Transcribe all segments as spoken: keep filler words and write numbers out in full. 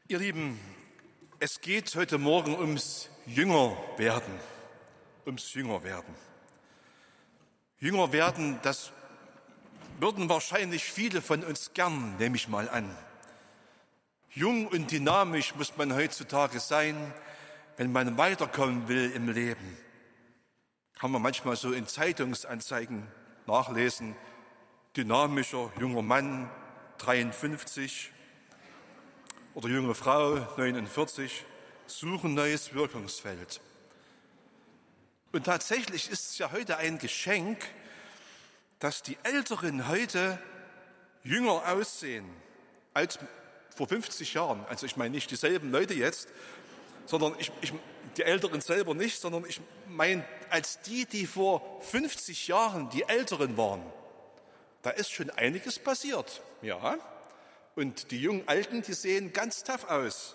Ihr Lieben, es geht heute Morgen ums Jüngerwerden, ums Jüngerwerden. Jüngerwerden, das würden wahrscheinlich viele von uns gern, nehme ich mal an. Jung und dynamisch muss man heutzutage sein, wenn man weiterkommen will im Leben. Kann man manchmal so in Zeitungsanzeigen nachlesen, dynamischer junger Mann, dreiundfünfzig, oder junge Frau, neunundvierzig, suchen neues Wirkungsfeld. Und tatsächlich ist es ja heute ein Geschenk, dass die Älteren heute jünger aussehen als vor fünfzig Jahren. Also ich meine nicht dieselben Leute jetzt, sondern ich, ich, die Älteren selber nicht, sondern ich meine als die, die vor fünfzig Jahren die Älteren waren. Da ist schon einiges passiert, ja. Und die jungen Alten, die sehen ganz tough aus.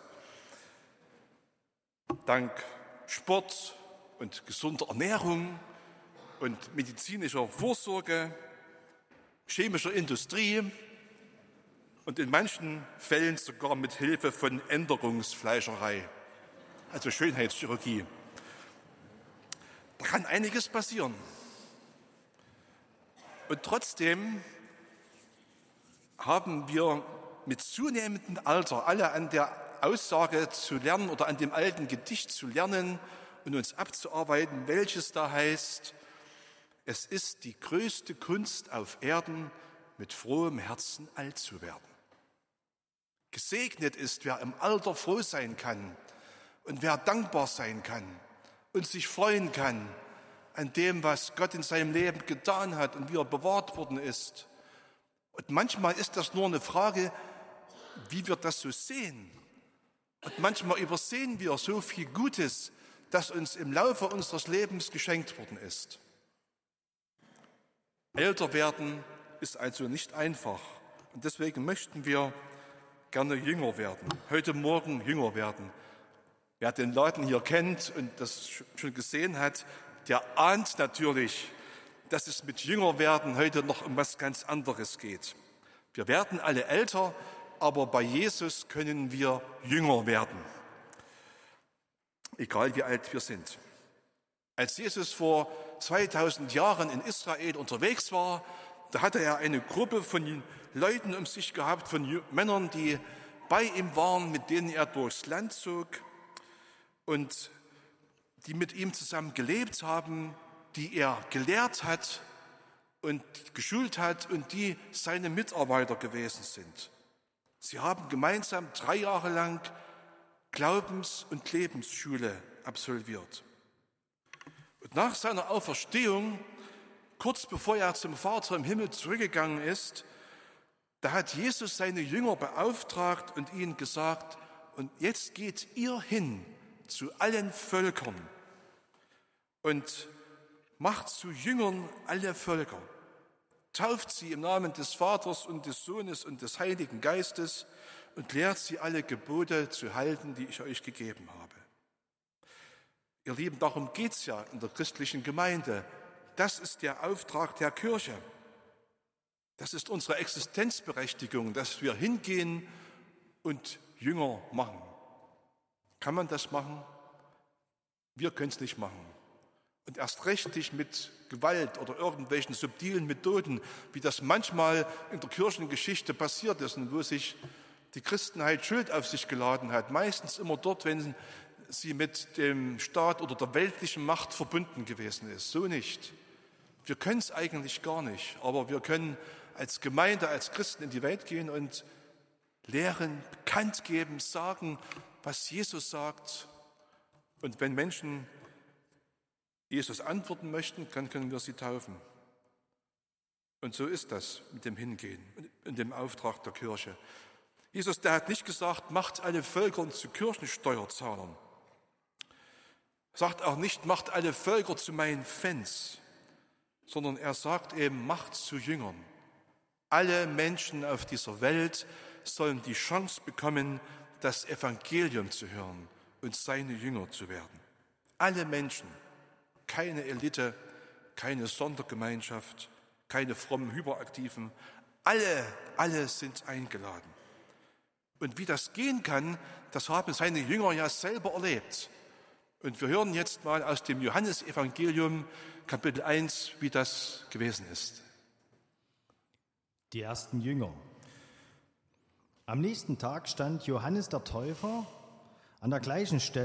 Dank Sport und gesunder Ernährung und medizinischer Vorsorge, chemischer Industrie und in manchen Fällen sogar mit Hilfe von Änderungsfleischerei, also Schönheitschirurgie. Da kann einiges passieren. Und trotzdem haben wir mit zunehmendem Alter alle an der Aussage zu lernen oder an dem alten Gedicht zu lernen und uns abzuarbeiten, welches da heißt: Es ist die größte Kunst auf Erden, mit frohem Herzen alt zu werden. Gesegnet ist, wer im Alter froh sein kann und wer dankbar sein kann und sich freuen kann an dem, was Gott in seinem Leben getan hat und wie er bewahrt worden ist. Und manchmal ist das nur eine Frage, wie wir das so sehen. Und manchmal übersehen wir so viel Gutes, das uns im Laufe unseres Lebens geschenkt worden ist. Älter werden ist also nicht einfach. Und deswegen möchten wir gerne jünger werden. Heute Morgen jünger werden. Wer den Laden hier kennt und das schon gesehen hat, der ahnt natürlich, dass es mit Jüngerwerden heute noch um was ganz anderes geht. Wir werden alle älter, aber bei Jesus können wir jünger werden, egal wie alt wir sind. Als Jesus vor zweitausend Jahren in Israel unterwegs war, da hatte er eine Gruppe von Leuten um sich gehabt, von Männern, die bei ihm waren, mit denen er durchs Land zog und die mit ihm zusammen gelebt haben, die er gelehrt hat und geschult hat und die seine Mitarbeiter gewesen sind. Sie haben gemeinsam drei Jahre lang Glaubens- und Lebensschule absolviert. Und nach seiner Auferstehung, kurz bevor er zum Vater im Himmel zurückgegangen ist, da hat Jesus seine Jünger beauftragt und ihnen gesagt: Und jetzt geht ihr hin zu allen Völkern und macht zu Jüngern alle Völker. Tauft sie im Namen des Vaters und des Sohnes und des Heiligen Geistes und lehrt sie alle Gebote zu halten, die ich euch gegeben habe. Ihr Lieben, darum geht's ja in der christlichen Gemeinde. Das ist der Auftrag der Kirche. Das ist unsere Existenzberechtigung, dass wir hingehen und Jünger machen. Kann man das machen? Wir können es nicht machen. Und erst recht nicht mit Gewalt oder irgendwelchen subtilen Methoden, wie das manchmal in der Kirchengeschichte passiert ist und wo sich die Christenheit Schuld auf sich geladen hat. Meistens immer dort, wenn sie mit dem Staat oder der weltlichen Macht verbunden gewesen ist. So nicht. Wir können es eigentlich gar nicht, aber wir können als Gemeinde, als Christen in die Welt gehen und lehren, bekannt geben, sagen, was Jesus sagt. Und wenn Menschen Jesus antworten möchten, dann können wir sie taufen. Und so ist das mit dem Hingehen und dem Auftrag der Kirche. Jesus, der hat nicht gesagt, macht alle Völker zu Kirchensteuerzahlern. Sagt auch nicht, macht alle Völker zu meinen Fans, sondern er sagt eben, macht zu Jüngern. Alle Menschen auf dieser Welt sollen die Chance bekommen, das Evangelium zu hören und seine Jünger zu werden. Alle Menschen. Keine Elite, keine Sondergemeinschaft, keine frommen Hyperaktiven. Alle, alle sind eingeladen. Und wie das gehen kann, das haben seine Jünger ja selber erlebt. Und wir hören jetzt mal aus dem Johannesevangelium, Kapitel eins, wie das gewesen ist. Die ersten Jünger. Am nächsten Tag stand Johannes der Täufer an der gleichen Stelle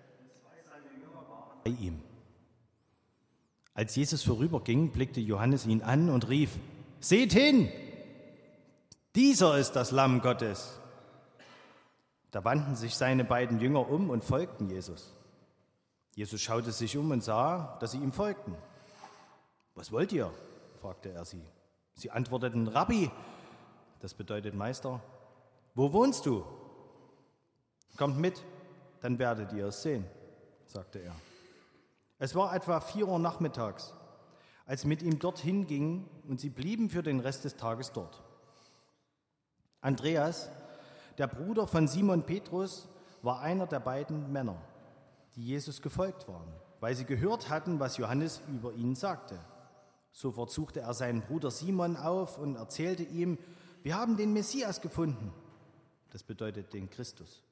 bei ihm. Als Jesus vorüberging, blickte Johannes ihn an und rief: Seht hin! Dieser ist das Lamm Gottes. Da wandten sich seine beiden Jünger um und folgten Jesus. Jesus schaute sich um und sah, dass sie ihm folgten. Was wollt ihr? Fragte er sie. Sie antworteten: Rabbi, das bedeutet Meister, wo wohnst du? Kommt mit, dann werdet ihr es sehen, sagte er. Es war etwa vier Uhr nachmittags, als sie mit ihm dorthin gingen, und sie blieben für den Rest des Tages dort. Andreas, der Bruder von Simon Petrus, war einer der beiden Männer, die Jesus gefolgt waren, weil sie gehört hatten, was Johannes über ihn sagte. Sofort suchte er seinen Bruder Simon auf und erzählte ihm: Wir haben den Messias gefunden. Das bedeutet den Christus.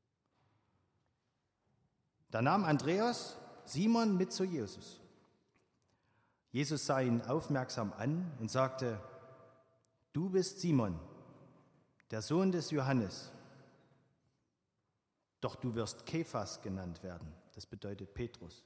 Da nahm Andreas Simon mit zu Jesus. Jesus sah ihn aufmerksam an und sagte: Du bist Simon, der Sohn des Johannes. Doch du wirst Kephas genannt werden. Das bedeutet Petrus.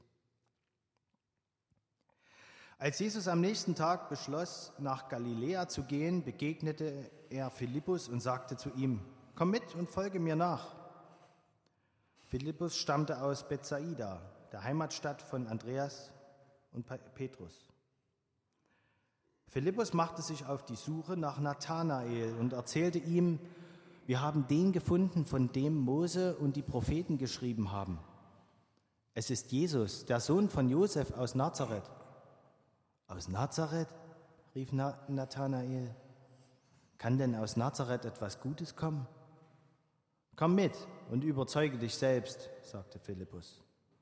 Als Jesus am nächsten Tag beschloss, nach Galiläa zu gehen, begegnete er Philippus und sagte zu ihm: Komm mit und folge mir nach. Philippus stammte aus Bethsaida, der Heimatstadt von Andreas und Petrus. Philippus machte sich auf die Suche nach Nathanael und erzählte ihm: Wir haben den gefunden, von dem Mose und die Propheten geschrieben haben. Es ist Jesus, der Sohn von Josef aus Nazareth. Aus Nazareth? Rief Nathanael. Kann denn aus Nazareth etwas Gutes kommen? Komm mit und überzeuge dich selbst, sagte Philippus.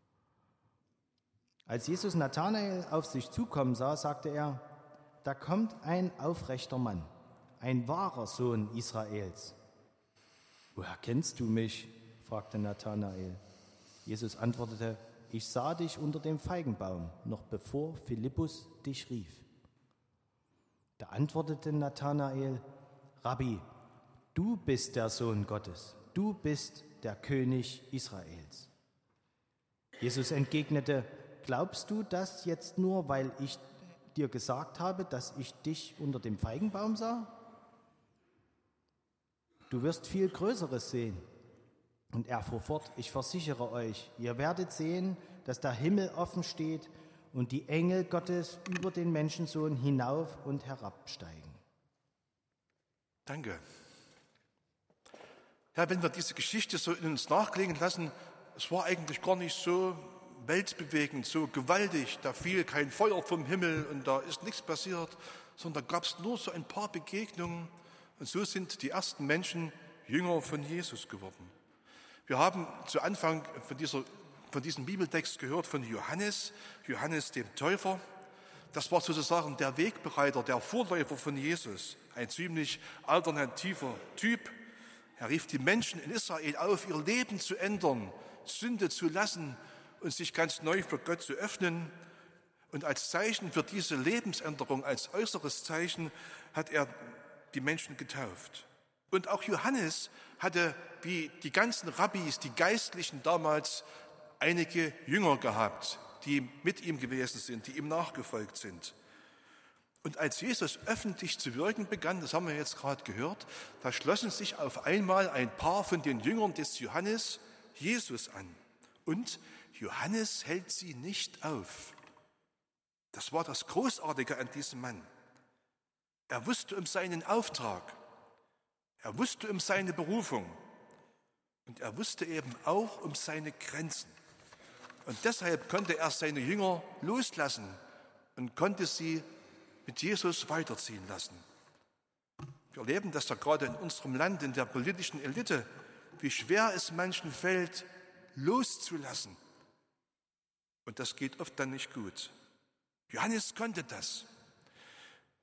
Als Jesus Nathanael auf sich zukommen sah, sagte er: Da kommt ein aufrechter Mann, ein wahrer Sohn Israels. Woher kennst du mich? Fragte Nathanael. Jesus antwortete: Ich sah dich unter dem Feigenbaum, noch bevor Philippus dich rief. Da antwortete Nathanael: Rabbi, du bist der Sohn Gottes, du bist der König Israels. Jesus entgegnete: Glaubst du das jetzt nur, weil ich dir gesagt habe, dass ich dich unter dem Feigenbaum sah? Du wirst viel Größeres sehen. Und er fuhr fort: Ich versichere euch, ihr werdet sehen, dass der Himmel offen steht und die Engel Gottes über den Menschensohn hinauf und herabsteigen. Danke. Ja, wenn wir diese Geschichte so in uns nachklingen lassen, es war eigentlich gar nicht so weltbewegend, so gewaltig. Da fiel kein Feuer vom Himmel und da ist nichts passiert, sondern da gab es nur so ein paar Begegnungen. Und so sind die ersten Menschen Jünger von Jesus geworden. Wir haben zu Anfang von, dieser, von diesem Bibeltext gehört von Johannes, Johannes dem Täufer. Das war sozusagen der Wegbereiter, der Vorläufer von Jesus, ein ziemlich alternativer Typ. Er rief die Menschen in Israel auf, ihr Leben zu ändern, Sünde zu lassen und sich ganz neu für Gott zu öffnen. Und als Zeichen für diese Lebensänderung, als äußeres Zeichen, hat er die Menschen getauft. Und auch Johannes hatte, wie die ganzen Rabbis, die Geistlichen damals, einige Jünger gehabt, die mit ihm gewesen sind, die ihm nachgefolgt sind. Und als Jesus öffentlich zu wirken begann, das haben wir jetzt gerade gehört, da schlossen sich auf einmal ein paar von den Jüngern des Johannes Jesus an. Und Johannes hält sie nicht auf. Das war das Großartige an diesem Mann. Er wusste um seinen Auftrag, er wusste um seine Berufung und er wusste eben auch um seine Grenzen. Und deshalb konnte er seine Jünger loslassen und konnte sie mit Jesus weiterziehen lassen. Wir erleben das ja gerade in unserem Land, in der politischen Elite, wie schwer es manchen fällt, loszulassen. Und das geht oft dann nicht gut. Johannes konnte das.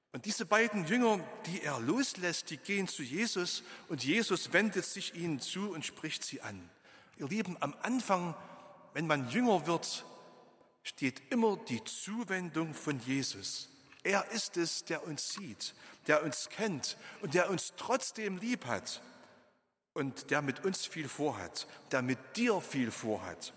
Und diese beiden Jünger, die er loslässt, die gehen zu Jesus und Jesus wendet sich ihnen zu und spricht sie an. Ihr Lieben, am Anfang, wenn man Jünger wird, steht immer die Zuwendung von Jesus. Er ist es, der uns sieht, der uns kennt und der uns trotzdem lieb hat und der mit uns viel vorhat, der mit dir viel vorhat.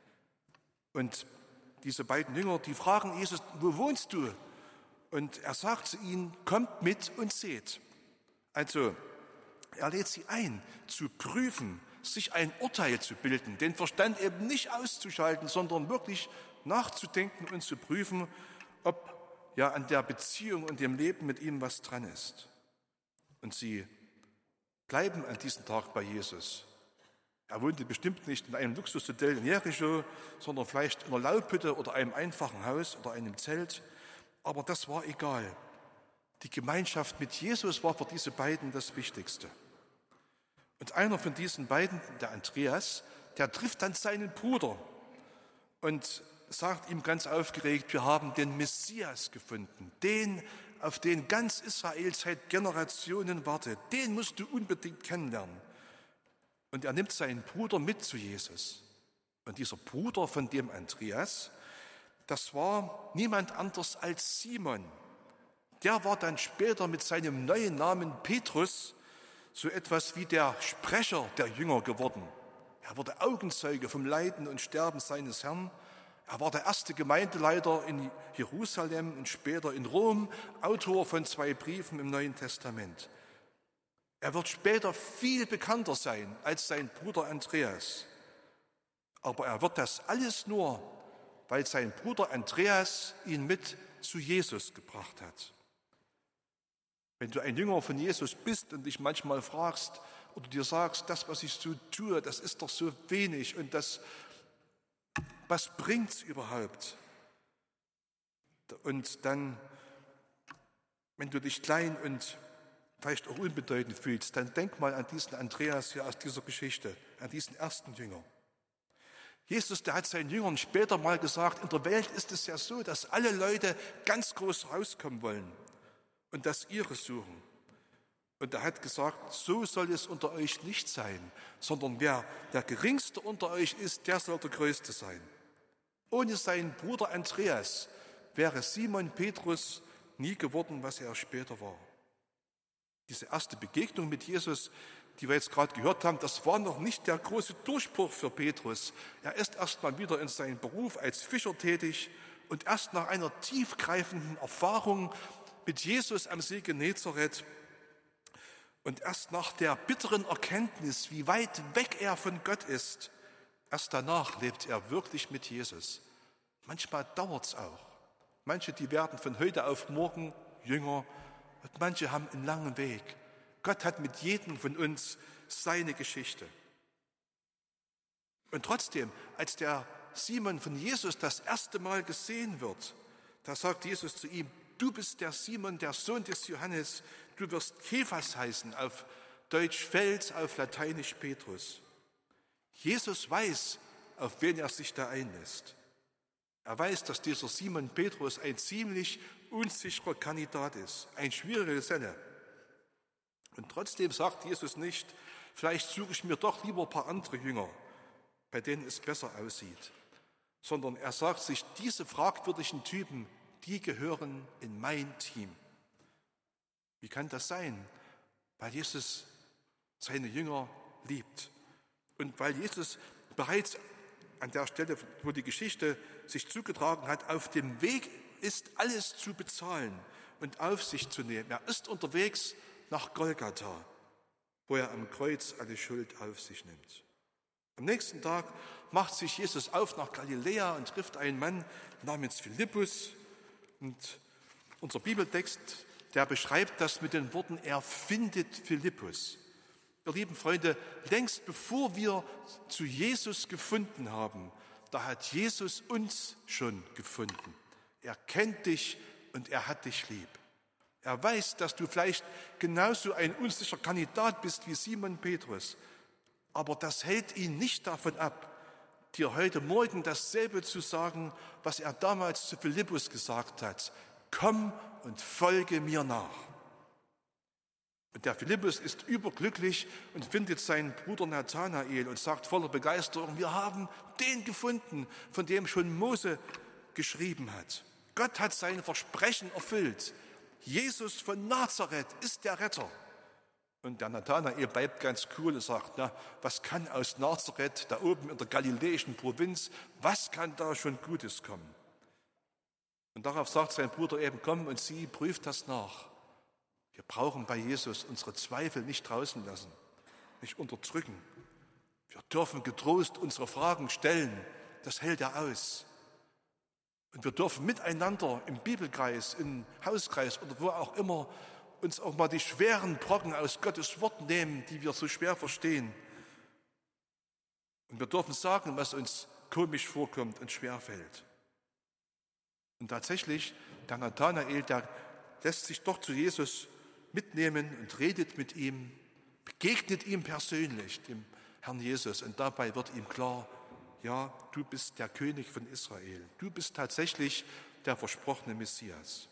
Und diese beiden Jünger, die fragen Jesus, wo wohnst du? Und er sagt zu ihnen, kommt mit und seht. Also, er lädt sie ein, zu prüfen, sich ein Urteil zu bilden, den Verstand eben nicht auszuschalten, sondern wirklich nachzudenken und zu prüfen, ob ja an der Beziehung und dem Leben mit ihm was dran ist. Und sie bleiben an diesem Tag bei Jesus. Er wohnte bestimmt nicht in einem Luxushotel in Jericho, sondern vielleicht in einer Laubhütte oder einem einfachen Haus oder einem Zelt. Aber das war egal. Die Gemeinschaft mit Jesus war für diese beiden das Wichtigste. Und einer von diesen beiden, der Andreas, der trifft dann seinen Bruder und sagt ihm ganz aufgeregt, wir haben den Messias gefunden, den, auf den ganz Israel seit Generationen wartet, den musst du unbedingt kennenlernen. Und er nimmt seinen Bruder mit zu Jesus. Und dieser Bruder von dem Andreas, das war niemand anders als Simon. Der war dann später mit seinem neuen Namen Petrus so etwas wie der Sprecher der Jünger geworden. Er wurde Augenzeuge vom Leiden und Sterben seines Herrn. Er war der erste Gemeindeleiter in Jerusalem und später in Rom, Autor von zwei Briefen im Neuen Testament. Er wird später viel bekannter sein als sein Bruder Andreas. Aber er wird das alles nur, weil sein Bruder Andreas ihn mit zu Jesus gebracht hat. Wenn du ein Jünger von Jesus bist und dich manchmal fragst oder dir sagst, das, was ich so tue, das ist doch so wenig und das, was bringt's überhaupt? Und dann, wenn du dich klein und vielleicht auch unbedeutend fühlst, dann denk mal an diesen Andreas hier aus dieser Geschichte, an diesen ersten Jünger. Jesus, der hat seinen Jüngern später mal gesagt, in der Welt ist es ja so, dass alle Leute ganz groß rauskommen wollen und das ihre suchen. Und er hat gesagt, so soll es unter euch nicht sein, sondern wer der Geringste unter euch ist, der soll der Größte sein. Ohne seinen Bruder Andreas wäre Simon Petrus nie geworden, was er später war. Diese erste Begegnung mit Jesus, die wir jetzt gerade gehört haben, das war noch nicht der große Durchbruch für Petrus. Er ist erst mal wieder in seinem Beruf als Fischer tätig und erst nach einer tiefgreifenden Erfahrung mit Jesus am See Genezareth und erst nach der bitteren Erkenntnis, wie weit weg er von Gott ist, erst danach lebt er wirklich mit Jesus. Manchmal dauert es auch. Manche, die werden von heute auf morgen Jünger und manche haben einen langen Weg. Gott hat mit jedem von uns seine Geschichte. Und trotzdem, als der Simon von Jesus das erste Mal gesehen wird, da sagt Jesus zu ihm, du bist der Simon, der Sohn des Johannes, du wirst Kephas heißen, auf Deutsch Fels, auf Lateinisch Petrus. Jesus weiß, auf wen er sich da einlässt. Er weiß, dass dieser Simon Petrus ein ziemlich unsicherer Kandidat ist, ein schwieriger Geselle. Und trotzdem sagt Jesus nicht, vielleicht suche ich mir doch lieber ein paar andere Jünger, bei denen es besser aussieht, sondern er sagt sich, diese fragwürdigen Typen, die gehören in mein Team. Wie kann das sein? Weil Jesus seine Jünger liebt und weil Jesus bereits an der Stelle, wo die Geschichte sich zugetragen hat, auf dem Weg ist, alles zu bezahlen und auf sich zu nehmen. Er ist unterwegs nach Golgatha, wo er am Kreuz alle Schuld auf sich nimmt. Am nächsten Tag macht sich Jesus auf nach Galiläa und trifft einen Mann namens Philippus. Und unser Bibeltext, der beschreibt das mit den Worten, er findet Philippus. Ihr lieben Freunde, längst bevor wir zu Jesus gefunden haben, da hat Jesus uns schon gefunden. Er kennt dich und er hat dich lieb. Er weiß, dass du vielleicht genauso ein unsicherer Kandidat bist wie Simon Petrus. Aber das hält ihn nicht davon ab, dir heute Morgen dasselbe zu sagen, was er damals zu Philippus gesagt hat. komm und folge mir nach. Und der Philippus ist überglücklich und findet seinen Bruder Nathanael und sagt voller Begeisterung, wir haben den gefunden, von dem schon Mose geschrieben hat. Gott hat sein Versprechen erfüllt. Jesus von Nazareth ist der Retter. Und der Nathanael bleibt ganz cool und sagt, na, was kann aus Nazareth, da oben in der galiläischen Provinz, was kann da schon Gutes kommen? Und darauf sagt sein Bruder eben, komm und sieh, prüft das nach. Wir brauchen bei Jesus unsere Zweifel nicht draußen lassen, nicht unterdrücken. Wir dürfen getrost unsere Fragen stellen, das hält er aus. Und wir dürfen miteinander im Bibelkreis, im Hauskreis oder wo auch immer uns auch mal die schweren Brocken aus Gottes Wort nehmen, die wir so schwer verstehen. Und wir dürfen sagen, was uns komisch vorkommt und schwer fällt. Und tatsächlich, der Nathanael, der lässt sich doch zu Jesus mitnehmen und redet mit ihm, begegnet ihm persönlich, dem Herrn Jesus. Und dabei wird ihm klar, ja, du bist der König von Israel. Du bist tatsächlich der versprochene Messias.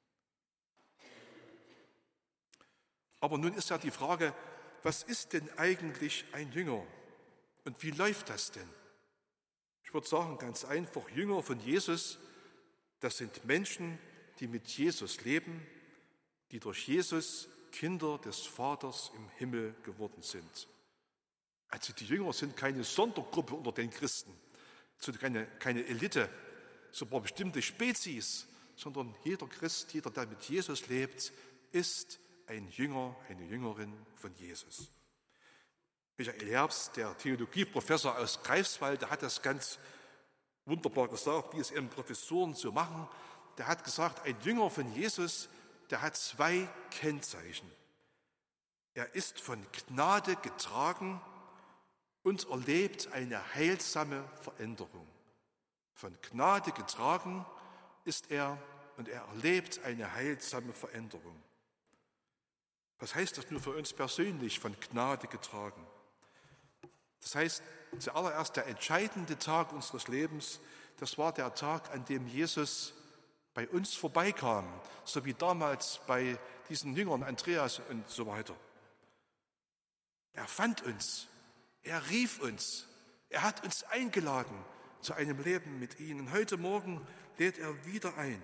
Aber nun ist ja die Frage, was ist denn eigentlich ein Jünger? Und wie läuft das denn? Ich würde sagen, ganz einfach, Jünger von Jesus, das sind Menschen, die mit Jesus leben, die durch Jesus Kinder des Vaters im Himmel geworden sind. Also die Jünger sind keine Sondergruppe unter den Christen, keine, keine Elite, so ein paar bestimmte Spezies, sondern jeder Christ, jeder, der mit Jesus lebt, ist ein Jünger, eine Jüngerin von Jesus. Michael Herbst, der Theologieprofessor aus Greifswald, der hat das ganz wunderbar gesagt, wie es eben Professoren so machen. Der hat gesagt, ein Jünger von Jesus, der hat zwei Kennzeichen. Er ist von Gnade getragen und erlebt eine heilsame Veränderung. Von Gnade getragen ist er und er erlebt eine heilsame Veränderung. Was heißt das nur für uns persönlich, von Gnade getragen? Das heißt, zuallererst der entscheidende Tag unseres Lebens, das war der Tag, an dem Jesus bei uns vorbeikam, so wie damals bei diesen Jüngern, Andreas und so weiter. Er fand uns, er rief uns, er hat uns eingeladen zu einem Leben mit ihnen. Heute Morgen lädt er wieder ein.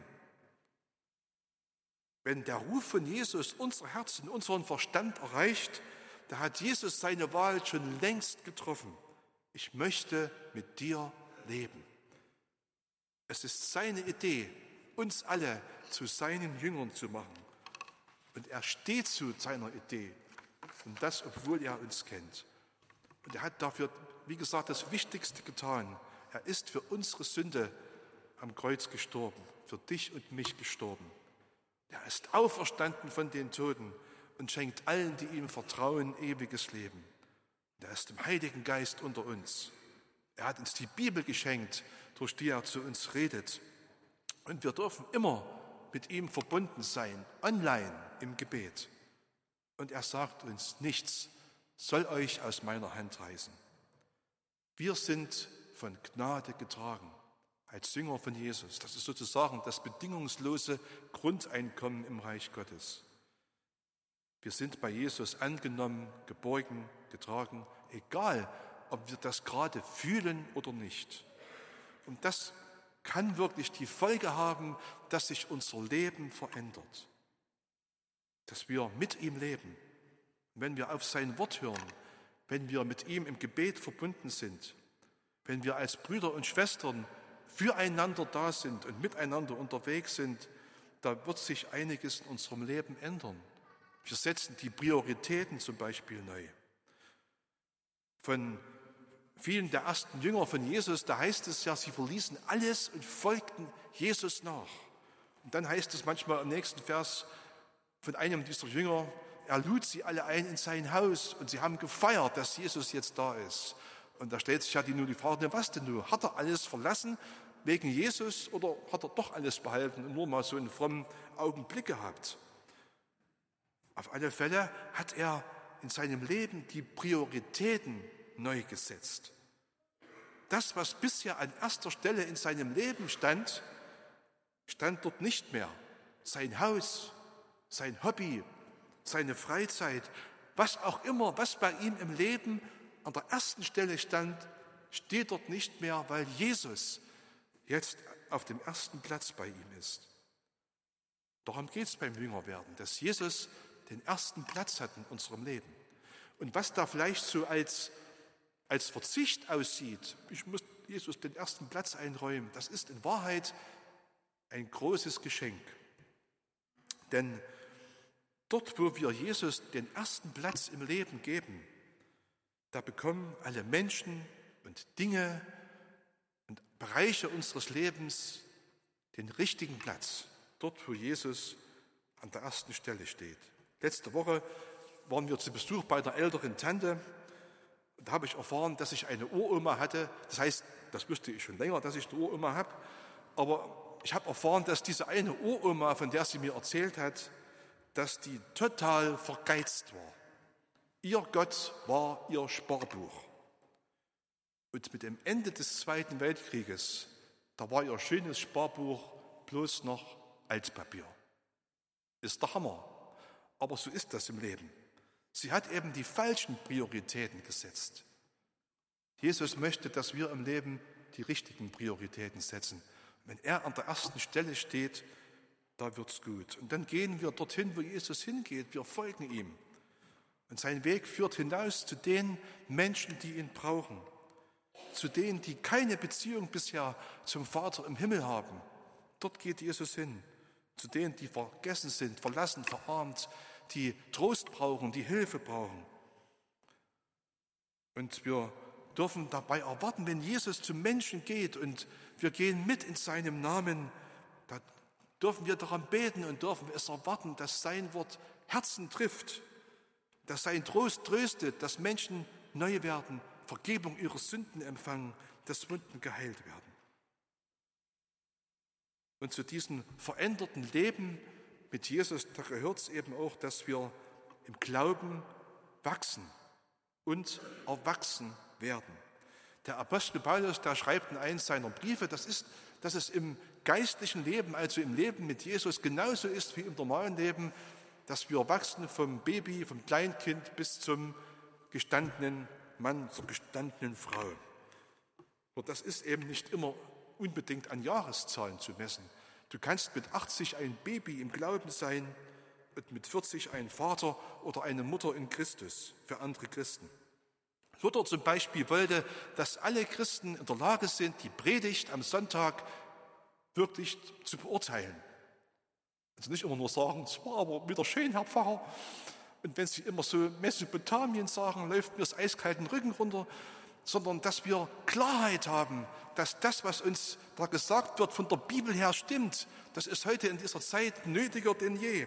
Wenn der Ruf von Jesus unser Herzen, unseren Verstand erreicht, da hat Jesus seine Wahl schon längst getroffen. Ich möchte mit dir leben. Es ist seine Idee, uns alle zu seinen Jüngern zu machen. Und er steht zu seiner Idee. Und das, obwohl er uns kennt. Und er hat dafür, wie gesagt, das Wichtigste getan. Er ist für unsere Sünde am Kreuz gestorben, für dich und mich gestorben. Er ist auferstanden von den Toten und schenkt allen, die ihm vertrauen, ewiges Leben. Er ist im Heiligen Geist unter uns. Er hat uns die Bibel geschenkt, durch die er zu uns redet. Und wir dürfen immer mit ihm verbunden sein, online im Gebet. Und er sagt uns, nichts soll euch aus meiner Hand reißen. Wir sind von Gnade getragen, als Jünger von Jesus. Das ist sozusagen das bedingungslose Grundeinkommen im Reich Gottes. Wir sind bei Jesus angenommen, geborgen, getragen, egal, ob wir das gerade fühlen oder nicht. Und das kann wirklich die Folge haben, dass sich unser Leben verändert. Dass wir mit ihm leben. Wenn wir auf sein Wort hören, wenn wir mit ihm im Gebet verbunden sind, wenn wir als Brüder und Schwestern füreinander da sind und miteinander unterwegs sind, da wird sich einiges in unserem Leben ändern. Wir setzen die Prioritäten zum Beispiel neu. Von vielen der ersten Jünger von Jesus, da heißt es ja, sie verließen alles und folgten Jesus nach. Und dann heißt es manchmal im nächsten Vers von einem dieser Jünger, er lud sie alle ein in sein Haus und sie haben gefeiert, dass Jesus jetzt da ist. Und da stellt sich ja die, nur die Frage, was denn nun? Hat er alles verlassen wegen Jesus oder hat er doch alles behalten und nur mal so einen frommen Augenblick gehabt? Auf alle Fälle hat er in seinem Leben die Prioritäten neu gesetzt. Das, was bisher an erster Stelle in seinem Leben stand, stand dort nicht mehr. sein Haus, sein Hobby, seine Freizeit, was auch immer, was bei ihm im Leben an der ersten Stelle stand, steht dort nicht mehr, weil Jesus jetzt auf dem ersten Platz bei ihm ist. Darum geht es beim Jüngerwerden, dass Jesus den ersten Platz hat in unserem Leben. Und was da vielleicht so als, als Verzicht aussieht, ich muss Jesus den ersten Platz einräumen, das ist in Wahrheit ein großes Geschenk. Denn dort, wo wir Jesus den ersten Platz im Leben geben, da bekommen alle Menschen und Dinge und Bereiche unseres Lebens den richtigen Platz. Dort, wo Jesus an der ersten Stelle steht. Letzte Woche waren wir zu Besuch bei der älteren Tante. Da habe ich erfahren, dass ich eine Uroma hatte. Das heißt, das wusste ich schon länger, dass ich eine Uroma habe. Aber ich habe erfahren, dass diese eine Uroma, von der sie mir erzählt hat, dass die total vergeizt war. Ihr Gott war ihr Sparbuch. Und mit dem Ende des Zweiten Weltkrieges, da war ihr schönes Sparbuch bloß noch Altpapier. Ist der Hammer. Aber so ist das im Leben. Sie hat eben die falschen Prioritäten gesetzt. Jesus möchte, dass wir im Leben die richtigen Prioritäten setzen. Wenn er an der ersten Stelle steht, da wird's gut. Und dann gehen wir dorthin, wo Jesus hingeht. Wir folgen ihm. Und sein Weg führt hinaus zu den Menschen, die ihn brauchen. Zu denen, die keine Beziehung bisher zum Vater im Himmel haben. Dort geht Jesus hin. Zu denen, die vergessen sind, verlassen, verarmt, die Trost brauchen, die Hilfe brauchen. Und wir dürfen dabei erwarten, wenn Jesus zum Menschen geht und wir gehen mit in seinem Namen, da dürfen wir daran beten und dürfen es erwarten, dass sein Wort Herzen trifft, dass sein Trost tröstet, dass Menschen neu werden, Vergebung ihrer Sünden empfangen, dass Wunden geheilt werden. Und zu diesem veränderten Leben mit Jesus, da gehört es eben auch, dass wir im Glauben wachsen und erwachsen werden. Der Apostel Paulus, der schreibt in einem seiner Briefe, das ist, dass es im geistlichen Leben, also im Leben mit Jesus, genauso ist wie im normalen Leben, dass wir wachsen vom Baby, vom Kleinkind bis zum gestandenen Mann, zur gestandenen Frau. Und das ist eben nicht immer unbedingt an Jahreszahlen zu messen. Du kannst mit achtzig ein Baby im Glauben sein und mit vierzig ein Vater oder eine Mutter in Christus für andere Christen. Luther zum Beispiel wollte, dass alle Christen in der Lage sind, die Predigt am Sonntag wirklich zu beurteilen. Also nicht immer nur sagen, es war aber wieder schön, Herr Pfarrer. Und wenn sie immer so Mesopotamien sagen, läuft mir das eiskalten Rücken runter, sondern dass wir Klarheit haben, dass das, was uns da gesagt wird, von der Bibel her stimmt. Das ist heute in dieser Zeit nötiger denn je.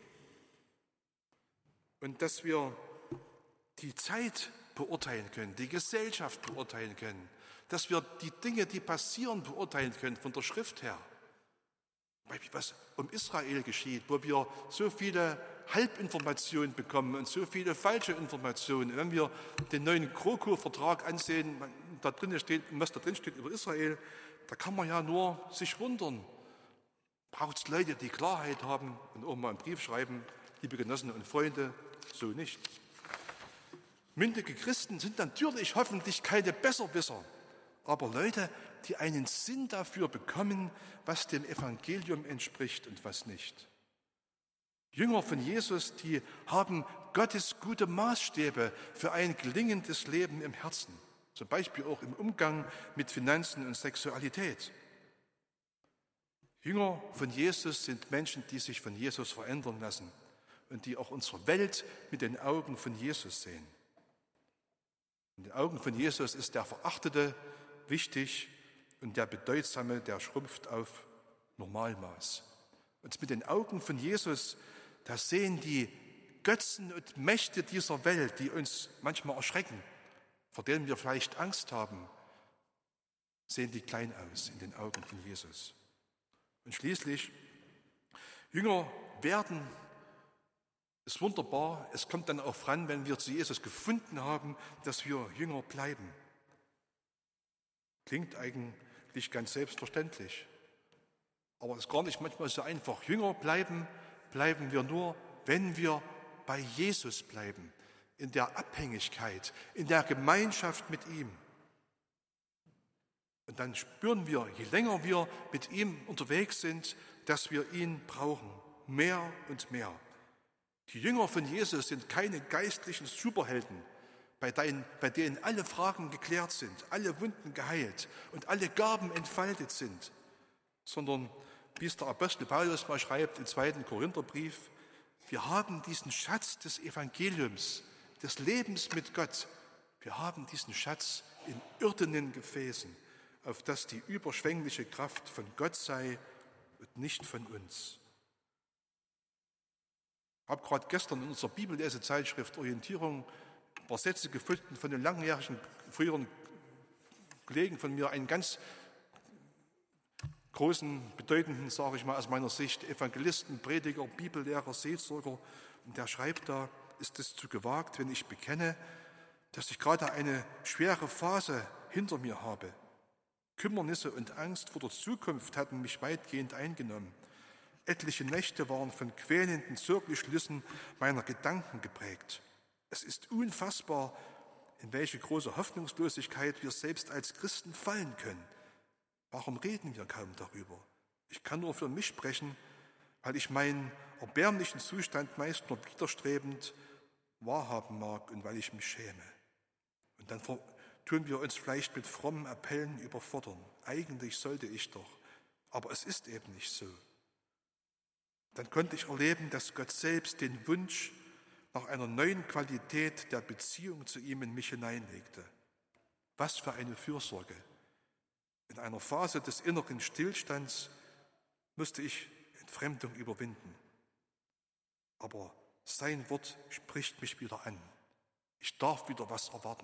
Und dass wir die Zeit beurteilen können, die Gesellschaft beurteilen können, dass wir die Dinge, die passieren, beurteilen können von der Schrift her. Was um Israel geschieht, wo wir so viele Halbinformationen bekommen und so viele falsche Informationen. Wenn wir den neuen GroKo-Vertrag ansehen, da drin steht, was da drin steht über Israel, da kann man ja nur sich wundern. Braucht es Leute, die Klarheit haben und auch mal einen Brief schreiben, liebe Genossen und Freunde, so nicht. Mündige Christen sind natürlich hoffentlich keine Besserwisser, aber Leute, die einen Sinn dafür bekommen, was dem Evangelium entspricht und was nicht. Jünger von Jesus, die haben Gottes gute Maßstäbe für ein gelingendes Leben im Herzen, zum Beispiel auch im Umgang mit Finanzen und Sexualität. Jünger von Jesus sind Menschen, die sich von Jesus verändern lassen und die auch unsere Welt mit den Augen von Jesus sehen. In den Augen von Jesus ist der Verachtete wichtig und der Bedeutsame, der schrumpft auf Normalmaß. Und mit den Augen von Jesus, da sehen die Götzen und Mächte dieser Welt, die uns manchmal erschrecken, vor denen wir vielleicht Angst haben, sehen die klein aus in den Augen von Jesus. Und schließlich, Jünger werden, ist wunderbar, es kommt dann auch ran, wenn wir zu Jesus gefunden haben, dass wir Jünger bleiben. Klingt eigentlich ganz selbstverständlich. Aber es ist gar nicht manchmal so einfach. Jünger bleiben, bleiben wir nur, wenn wir bei Jesus bleiben, in der Abhängigkeit, in der Gemeinschaft mit ihm. Und dann spüren wir, je länger wir mit ihm unterwegs sind, dass wir ihn brauchen, mehr und mehr. Die Jünger von Jesus sind keine geistlichen Superhelden, bei denen, bei denen alle Fragen geklärt sind, alle Wunden geheilt und alle Gaben entfaltet sind, sondern, wie es der Apostel Paulus mal schreibt im zweiten Korintherbrief, wir haben diesen Schatz des Evangeliums, des Lebens mit Gott. Wir haben diesen Schatz in irdenen Gefäßen, auf dass die überschwängliche Kraft von Gott sei und nicht von uns. Ich habe gerade gestern in unserer Bibellesezeitschrift Orientierung ein paar Sätze gefunden von den langjährigen früheren Kollegen von mir, einen ganz großen, bedeutenden, sage ich mal aus meiner Sicht, Evangelisten, Prediger, Bibellehrer, Seelsorger. Und der schreibt da, ist es zu gewagt, wenn ich bekenne, dass ich gerade eine schwere Phase hinter mir habe. Kümmernisse und Angst vor der Zukunft hatten mich weitgehend eingenommen. Etliche Nächte waren von quälenden Zirkelschlüssen meiner Gedanken geprägt. Es ist unfassbar, in welche große Hoffnungslosigkeit wir selbst als Christen fallen können. Warum reden wir kaum darüber? Ich kann nur für mich sprechen, weil ich meinen erbärmlichen Zustand meist nur widerstrebend wahrhaben mag und weil ich mich schäme. Und dann tun wir uns vielleicht mit frommen Appellen überfordern. Eigentlich sollte ich doch, aber es ist eben nicht so. Dann konnte ich erleben, dass Gott selbst den Wunsch nach einer neuen Qualität der Beziehung zu ihm in mich hineinlegte. Was für eine Fürsorge! In einer Phase des inneren Stillstands musste ich Entfremdung überwinden. Aber sein Wort spricht mich wieder an. Ich darf wieder was erwarten.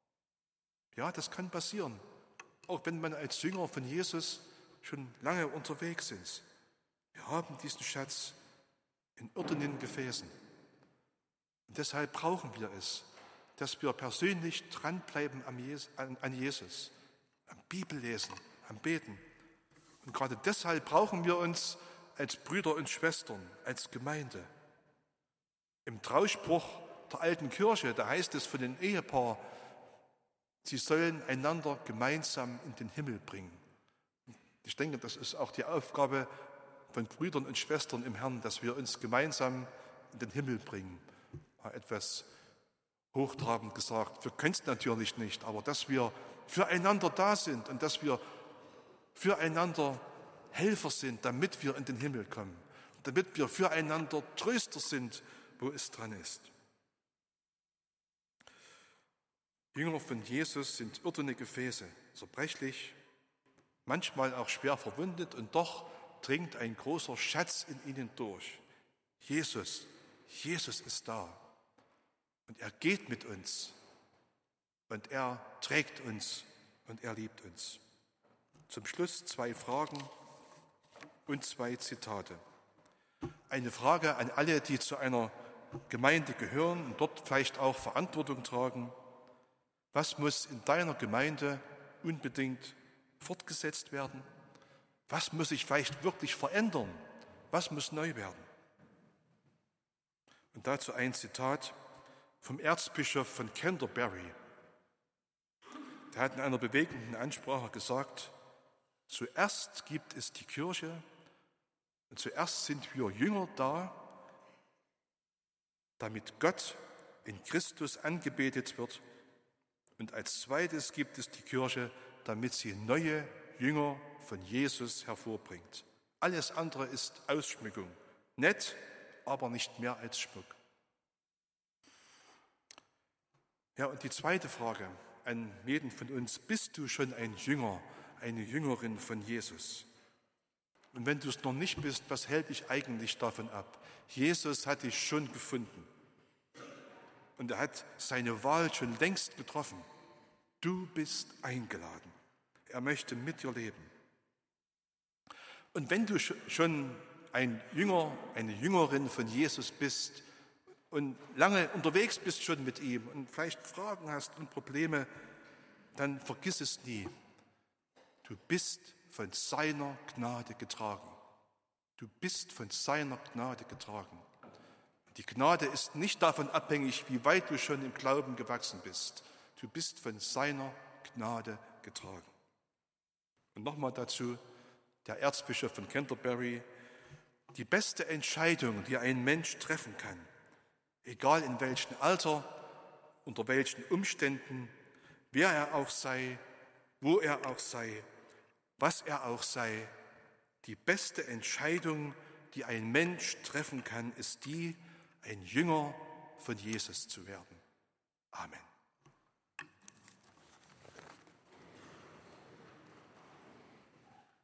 Ja, das kann passieren, auch wenn man als Jünger von Jesus schon lange unterwegs ist. Wir haben diesen Schatz in irdenen Gefäßen. Und deshalb brauchen wir es, dass wir persönlich dranbleiben an Jesus, am Bibellesen, am Beten. Und gerade deshalb brauchen wir uns als Brüder und Schwestern, als Gemeinde. Im Trauspruch der alten Kirche, da heißt es von den Ehepaaren, sie sollen einander gemeinsam in den Himmel bringen. Ich denke, das ist auch die Aufgabe von Brüdern und Schwestern im Herrn, dass wir uns gemeinsam in den Himmel bringen. Etwas hochtrabend gesagt, wir können es natürlich nicht, aber dass wir füreinander da sind und dass wir füreinander Helfer sind, damit wir in den Himmel kommen, damit wir füreinander Tröster sind, wo es dran ist. Jünger von Jesus sind irdene Gefäße, zerbrechlich, manchmal auch schwer verwundet und doch dringt ein großer Schatz in ihnen durch. Jesus, Jesus ist da und er geht mit uns und er trägt uns und er liebt uns. Zum Schluss zwei Fragen und zwei Zitate. Eine Frage an alle, die zu einer Gemeinde gehören und dort vielleicht auch Verantwortung tragen. Was muss in deiner Gemeinde unbedingt fortgesetzt werden? Was muss sich vielleicht wirklich verändern? Was muss neu werden? Und dazu ein Zitat vom Erzbischof von Canterbury. Der hat in einer bewegenden Ansprache gesagt, zuerst gibt es die Kirche und zuerst sind wir Jünger da, damit Gott in Christus angebetet wird. Und als zweites gibt es die Kirche, damit sie neue Jünger von Jesus hervorbringt. Alles andere ist Ausschmückung. Nett, aber nicht mehr als Schmuck. Ja, und die zweite Frage an jeden von uns. Bist du schon ein Jünger, eine Jüngerin von Jesus? Und wenn du es noch nicht bist, was hält dich eigentlich davon ab? Jesus hat dich schon gefunden. Und er hat seine Wahl schon längst getroffen. Du bist eingeladen. Er möchte mit dir leben. Und wenn du schon ein Jünger, eine Jüngerin von Jesus bist und lange unterwegs bist schon mit ihm und vielleicht Fragen hast und Probleme, dann vergiss es nie. Du bist von seiner Gnade getragen. Du bist von seiner Gnade getragen. Die Gnade ist nicht davon abhängig, wie weit du schon im Glauben gewachsen bist. Du bist von seiner Gnade getragen. Und nochmal dazu, der Erzbischof von Canterbury: Die beste Entscheidung, die ein Mensch treffen kann, egal in welchem Alter, unter welchen Umständen, wer er auch sei, wo er auch sei, was er auch sei, die beste Entscheidung, die ein Mensch treffen kann, ist die, ein Jünger von Jesus zu werden. Amen.